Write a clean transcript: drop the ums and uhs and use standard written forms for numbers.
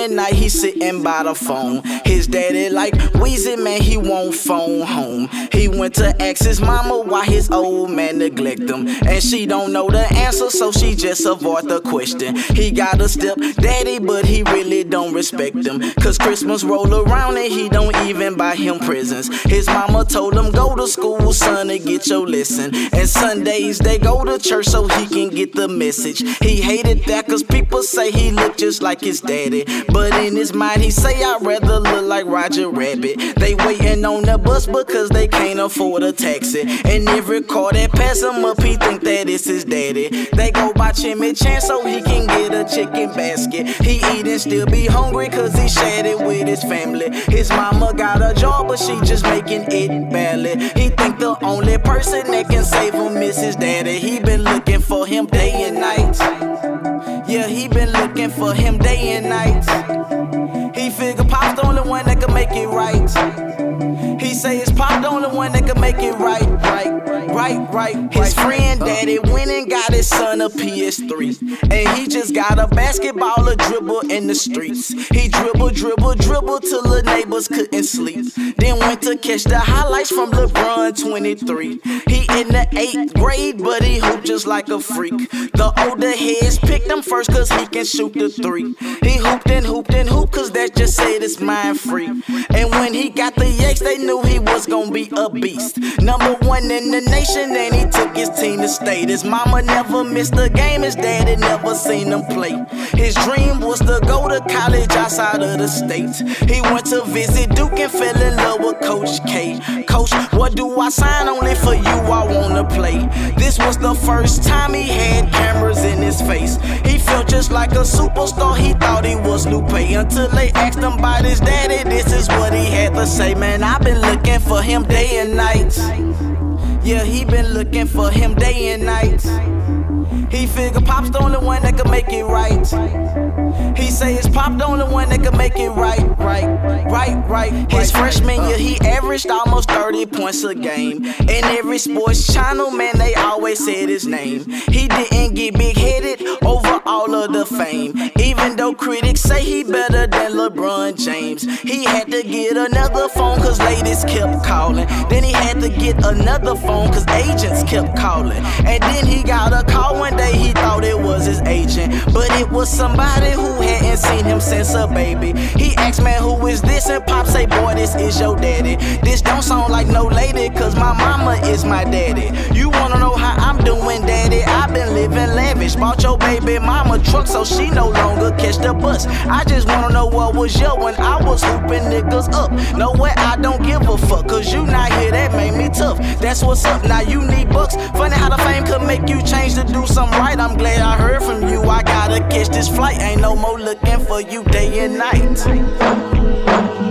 day and night he sitting by the phone. His daddy like, Weezy man, he won't phone home. He went to ask his mama why his old man neglect him, and she don't know the answer, so she just avoid the question. He got a step daddy, but he really don't respect him, cause Christmas roll around and he don't even buy him presents. His mama told him, go to school, son, and get your lesson, and Sundays they go to church so he can get the message. He hated that cause people say he looked just like his daddy, but in his mind he say, I'd rather look like Roger Rabbit. They waiting on the bus because they can't afford a taxi, and every car that pass him up he think that it's his daddy. They go by Jimmy Chan so he can get a chicken basket. He eat and still be hungry cause he shared it with his family. His mama got a job but she just making it barely. He think the only person that can save him is his daddy. He been looking for him day and night. Yeah, he been looking for him day and night. He figure Pop's the only one that can make it right. He say it's Pop the only one that can make it right. His friend daddy went and got his son a PS3, and he just got a basketball to dribble in the streets. He dribble till the neighbors couldn't sleep. Then went to catch the highlights from LeBron 23. He in the 8th grade, but he hoop just like a freak. The older heads picked him first cause he can shoot the 3. He hooped cause that just said it's mind free. And when he got the Yanks, they knew he was gonna be a beast. Number 1 in the nation, and he took his team to state. His mama never missed a game, his daddy never seen him play. His dream was to go to college outside of the state. He went to visit Duke and fell in love with Coach K. Coach, what do I sign? Only for you I wanna play. This was the first time he had cameras in his face. He felt just like a superstar, he thought he was Lupe. Until they asked him about his daddy, this is what he had to say. Man, I've been looking for him day and night. Yeah, he been looking for him day and night. He figure Pop's the only one that can make it right. He say it's Pop the only one that can make it right. His freshman year he averaged almost 30 points a game. In every sports channel, man, they always said his name. He didn't get big-headed over all of the fame, even though critics say he better than LeBron James. He had to get another phone cause ladies kept calling. Then he had to get another phone cause agents kept calling. And then he got a call one day, he thought it was his agent, but it was somebody who hadn't seen him since a baby. He asked, man, who is this? And Pop say, boy, this is your daddy. This don't sound like no lady cause my mama is my daddy. You wanna know how I'm doing, daddy? I've been living lavish. Bought your baby mama truck so she no longer catch the bus. I just wanna know what was your when I was hooping niggas up. No way, I don't give a fuck cause you not here, that made me tough. That's what's up, now you need bucks. Funny how the fame could make you change to do something right. I'm glad I heard from you. I gotta catch this flight. Ain't no more looking for you day and night.